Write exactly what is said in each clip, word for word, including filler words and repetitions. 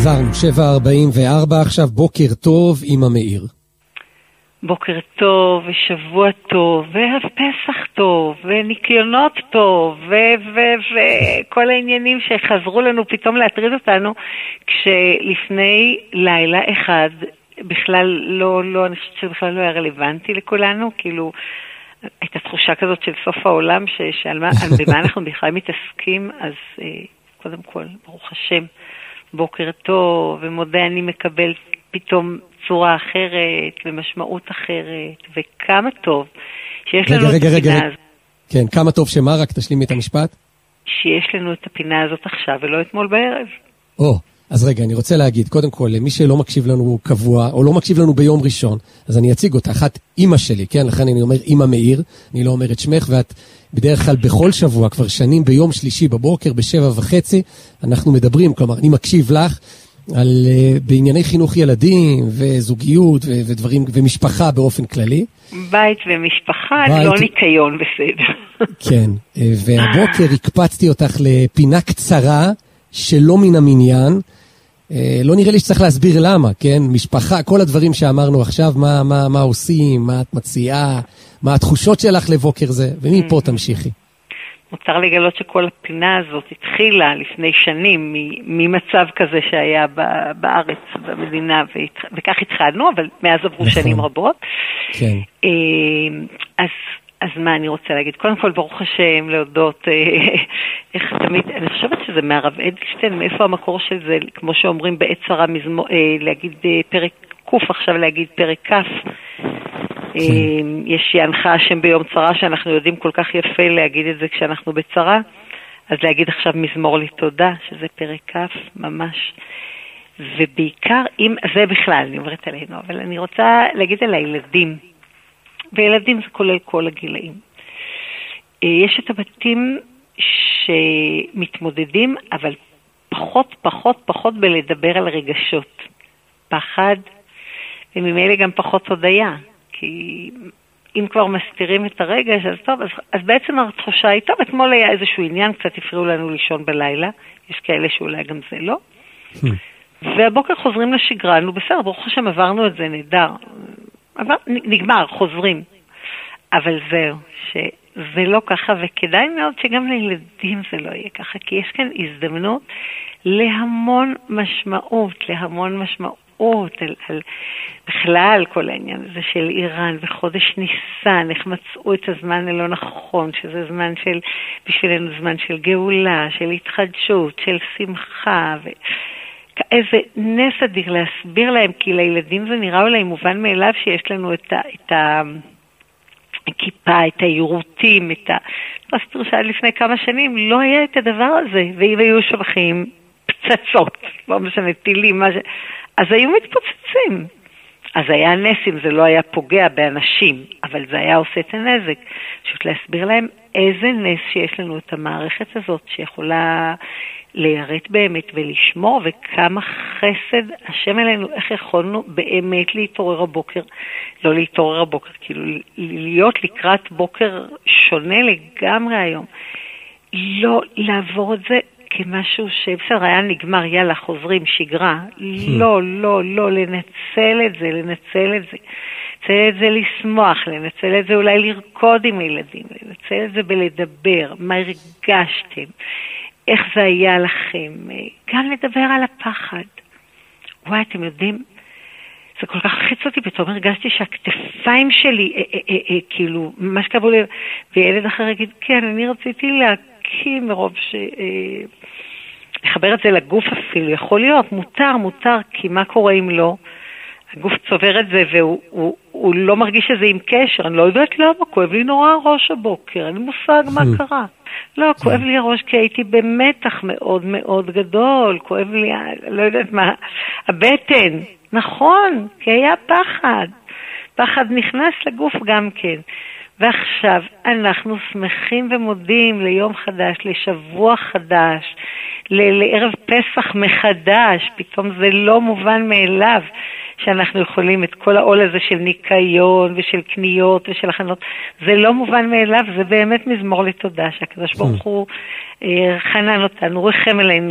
חזרנו, שבע ארבעים וארבע, עכשיו בוקר טוב עם המאיר. בוקר טוב ושבוע טוב והפסח טוב וניקיונות טוב וכל העניינים שחזרו לנו פתאום להטריד אותנו, כשלפני לילה אחד בכלל לא, לא, אני חושבת שבכלל לא היה רלוונטי לכולנו, כאילו הייתה תחושה כזאת של סוף העולם, שעל מה, במה אנחנו בכלל מתעסקים. אז קודם כל, ברוך השם, בוקר טוב, ומודה אני מקבל פתאום צורה אחרת ומשמעות אחרת, וכמה טוב שיש לנו רגע, את רגע, הפינה רגע. הזאת. כן, כמה טוב שמה, רק תשלימי את המשפט. שיש לנו את הפינה הזאת עכשיו ולא אתמול בערב. או, אז רגע, אני רוצה להגיד, קודם כל, למי שלא מקשיב לנו קבוע, או לא מקשיב לנו ביום ראשון, אז אני אציג אותה, אחת אמא שלי, כן? לכן אני אומר אמא מאיר, אני לא אומר את שמך, ואת בדרך כלל בכל שבוע, כבר שנים, ביום שלישי בבוקר, בשבע וחצי, אנחנו מדברים, כלומר, אני מקשיב לך, על, בענייני חינוך ילדים, וזוגיות, ו- ודברים, ומשפחה באופן כללי. בית ומשפחה, בית... לא ניקיון בסדר. כן, והבוקר הקפצתי אותך לפינה קצרה, שלא מן המניין, לא נראה לי שצריך להסביר למה, כן? משפחה, כל הדברים שאמרנו עכשיו, מה, מה, מה עושים, מה את מציעה, מה התחושות שלך לבוקר זה, ומפה תמשיכי. מותר לגלות שכל הפינה הזאת התחילה לפני שנים, ממצב כזה שהיה בארץ, במדינה, וכך התחלנו, אבל מאז עברו שנים רבות. כן. אז... אז מה אני רוצה להגיד? קודם כל, ברוך השם, להודות, איך תמיד, אני חושבת שזה מהרב אדלשטיין, מאיפה המקור של זה, כמו שאומרים בעת צרה, להגיד פרק קוף, עכשיו להגיד פרק כף. יש ינחה השם ביום צרה, שאנחנו יודעים כל כך יפה להגיד את זה כשאנחנו בצרה, אז להגיד עכשיו מזמור לי תודה, שזה פרק כף, ממש. ובעיקר, אם, זה בכלל, אני אומרת עלינו, אבל אני רוצה להגיד על הילדים, וילדים זה כולל כל הגילאים. יש את הבתים שמתמודדים, אבל פחות, פחות, פחות בלדבר על רגשות. פחד, וממילא גם פחות הודיה. כי אם כבר מסתירים את הרגש, אז טוב, אז, אז בעצם התחושה היא, טוב, אתמול היה איזשהו עניין, קצת הפריעו לנו לישון בלילה, יש כאלה שאולי גם זה לא. והבוקר חוזרים לשגרה, נו בסדר, ברוך השם עברנו את זה נהדר. אבל נגמר, חוזרים. אבל זהו, שזה לא ככה, וכדאי מאוד שגם לילדים זה לא יהיה ככה, כי יש כאן הזדמנות להמון משמעות, להמון משמעות, על, על, בכלל כל העניין הזה של איראן, בחודש ניסן, איך מצאו את הזמן הלא נכון, שזה זמן של, בשבילנו זמן של גאולה, של התחדשות, של שמחה, ו... איזה נס אדיר להסביר להם, כי לילדים זה נראה אולי מובן מאליו שיש לנו את ה... את ה... הכיפה, את העירותים, את ה... פסטור שעד לפני כמה שנים לא היה את הדבר הזה, ואם היו שבחים פצצות, לא משנה, טילים, מה ש... אז היו מתפוצצים. אז היה נס אם זה לא היה פוגע באנשים, אבל זה היה עושה את הנזק. פשוט להסביר להם איזה נס שיש לנו את המערכת הזאת, שיכולה להירט באמת ולשמור, וכמה חסד השם אלינו, איך יכולנו באמת להתעורר הבוקר, לא להתעורר הבוקר, כאילו להיות לקראת בוקר שונה לגמרי היום. לא לעבור את זה כמשהו שבסדר, היה נגמר, יאללה, חוזרים, שגרה. לא, לא, לא, לנצל את זה, לנצל את זה. לנצל את זה לשמוח, לנצל את זה אולי לרקוד עם ילדים, לנצל את זה בלדבר, מה הרגשתם, איך זה היה לכם, גם לדבר על הפחד. וואי, אתם יודעים, זה כל כך חיץ אותי, פתאום הרגשתי שהכתפיים שלי, אה, אה, אה, אה, כאילו, מה שקבעו לי, וילד אחר יגיד, כן, אני רציתי להקים מרוב ש... אה, לחבר את זה לגוף אפילו, יכול להיות, מותר, מותר, כי מה קורה אם לא? הגוף צובר את זה, והוא הוא, הוא לא מרגיש שזה עם קשר, אני לא יודעת למה, כואב לי נורא ראש הבוקר, אין מושג מה קרה. לא, כואב לי הראש כי הייתי במתח מאוד מאוד גדול, כואב לי, לא יודעת מה, הבטן, נכון, כי היה פחד, פחד נכנס לגוף גם כן, ועכשיו אנחנו שמחים ומודים ליום חדש, לשבוע חדש, לערב פסח מחדש, פתאום זה לא מובן מאליו, שאנחנו יכולים את כל העול הזה של ניקיון ושל קניות ושל הכנות, זה לא מובן מאליו, זה באמת מזמור לתודה, שהקדוש ברוך הוא חנן אותנו, רחם אלינו,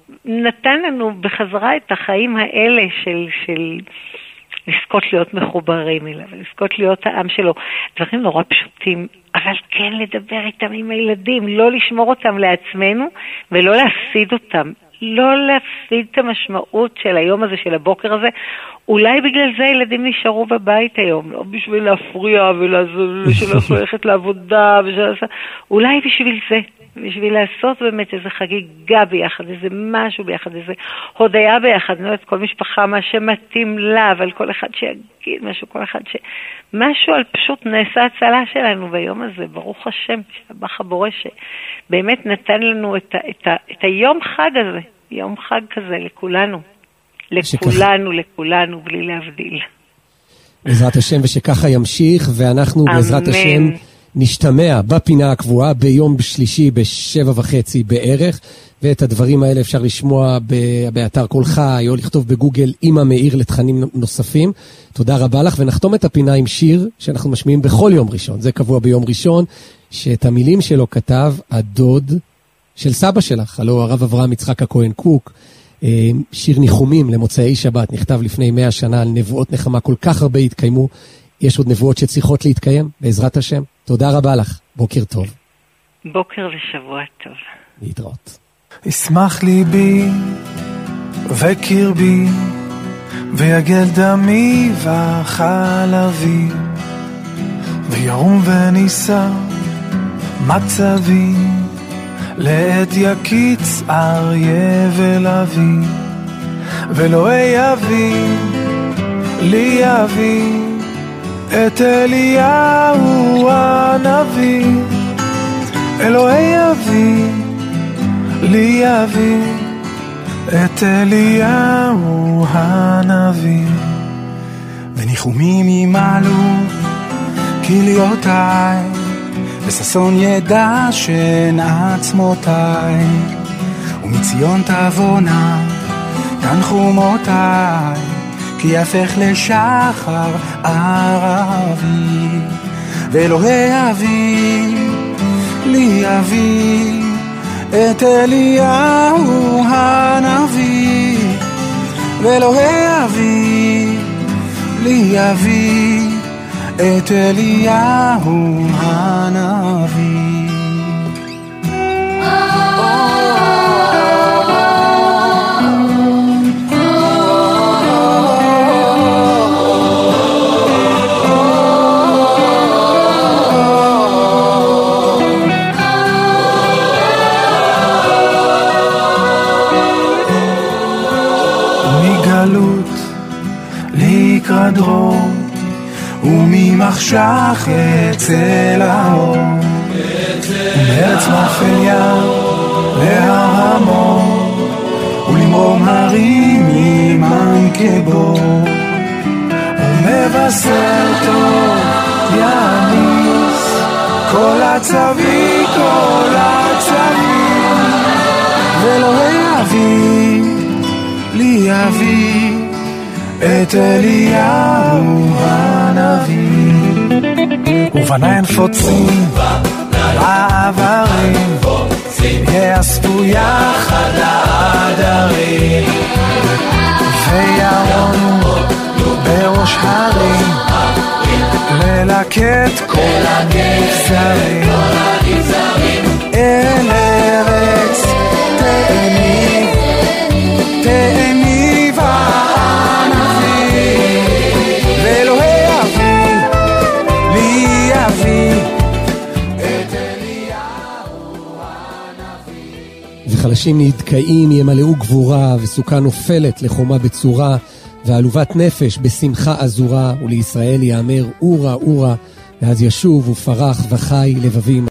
נתן לנו בחזרה את החיים האלה של, של לזכות להיות מחוברים אליו, לזכות להיות העם שלו. דברים נורא פשוטים, אבל כן לדבר איתם עם הילדים, לא לשמור אותם לעצמנו ולא להפסיד אותם. לא להפסיד את המשמעות של היום הזה, של הבוקר הזה. אולי בגלל זה ילדים נשארו בבית היום, לא בשביל להפריע ושלא ללכת לעבודה, אולי בשביל זה, בשביל לעשות באמת איזו חגיגה ביחד, איזה משהו ביחד, איזה הודיה ביחד, לא את כל משפחה, מה שמתאים לה, אבל כל אחד שיגיד משהו, כל אחד ש... משהו על פשוט נעשה הצלה שלנו ביום הזה, ברוך השם, שבח הבורא שבאמת נתן לנו את, ה, את, ה, את היום חג הזה, יום חג כזה לכולנו, לכולנו, לכולנו, בלי להבדיל. בעזרת השם, ושככה ימשיך, ואנחנו אמן. בעזרת השם נשתמע בפינה הקבועה ביום שלישי בשבע וחצי בערך, ואת הדברים האלה אפשר לשמוע באתר כל חי, או לכתוב בגוגל אמא מאיר לתכנים נוספים. תודה רבה לך, ונחתום את הפינה עם שיר שאנחנו משמיעים בכל יום ראשון, זה קבוע ביום ראשון, שאת המילים שלו כתב הדוד של סבא שלך, הלוא הרב אברהם יצחק הכהן קוק. שיר ניחומים למוצאי שבת, נכתב לפני מאה שנה על נבואות נחמה, כל כך הרבה התקיימו, יש עוד נבואות שצריכות להתקיים, בעזרת השם. תודה רבה לך, בוקר טוב. בוקר ושבוע טוב. להתראות. ישמח ליבי וקרבי ויגל דמי וחלבי וירום וניסה מצבי לעת יקיץ אריה ולוי ולא יביא לי יביא את אליהו הנביא אלוהי יביא לי יביא את אליהו הנביא וניחומים ימלו כליותיי וששון ידע שן עצמותיי ומציון תבונה תנחומותיי כי יפך לשחר ערבי ואלוהי אבי לי אבי את אליהו הנביא ואלוהי אבי לי אבי את אליהו הנביא מגלות לקראת דרור וממחשך אצל האור ומארץ מאפליה להר המור ולמרום הרים ימן כבור ומבשר טוב יעניס כל הצבי כל הצבי ואלוהי אבי לי אבי את אליהו הנביא ובניי נפוצים בעברים יאספו יחד לעדרים וירונו בראש הרים ללקט כל הנבזרים אל ארץ תאניב תאניב וחלשים נדכאים ימלאו גבורה וסוכה נופלת לחומה בצורה ועלובת נפש בשמחה עזורה ולישראל יאמר אורה אורה ואז ישוב ופרח וחי לבבים